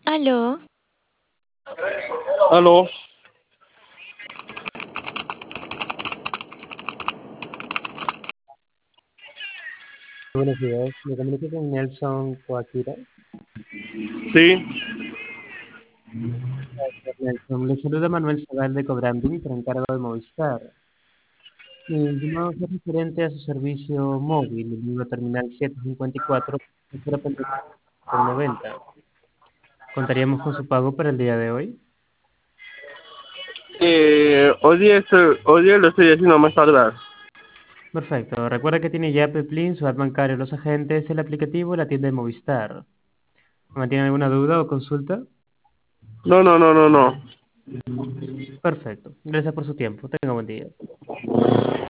Aló, Aló, Buenos días, me comunico con Nelson Coaquira. sí, Nelson, le saluda Manuel Zagal de Cobranding, por encargo de Movistar. Mi llamado es referente a su servicio móvil, el número terminal 754, tercera pendiente de una venta. ¿Contaríamos con su pago para el día de hoy? hoy día lo estoy haciendo más tardar. Perfecto. Recuerda que tiene ya Peplin, su app bancario, los agentes, el aplicativo y la tienda de Movistar. ¿Mantiene alguna duda o consulta? No, no, no, no, no. Perfecto. Gracias por su tiempo. Tenga buen día.